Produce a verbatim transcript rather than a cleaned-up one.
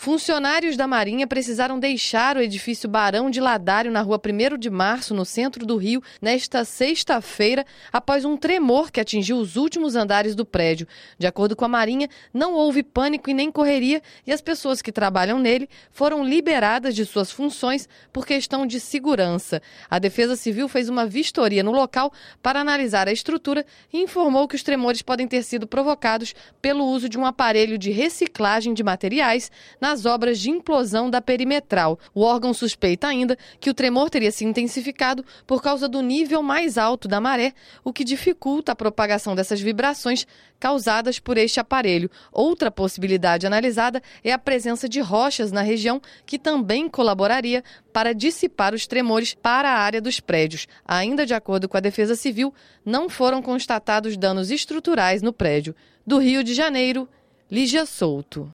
Funcionários da Marinha precisaram deixar o edifício Barão de Ladário na rua primeiro de março, no centro do Rio, nesta sexta-feira, após um tremor que atingiu os últimos andares do prédio. De acordo com a Marinha, não houve pânico e nem correria e as pessoas que trabalham nele foram liberadas de suas funções por questão de segurança. A Defesa Civil fez uma vistoria no local para analisar a estrutura e informou que os tremores podem ter sido provocados pelo uso de um aparelho de reciclagem de materiais na nas obras de implosão da perimetral. O órgão suspeita ainda que o tremor teria se intensificado por causa do nível mais alto da maré, o que dificulta a propagação dessas vibrações causadas por este aparelho. Outra possibilidade analisada é a presença de rochas na região, que também colaboraria para dissipar os tremores para a área dos prédios. Ainda de acordo com a Defesa Civil, não foram constatados danos estruturais no prédio. Do Rio de Janeiro, Lígia Souto.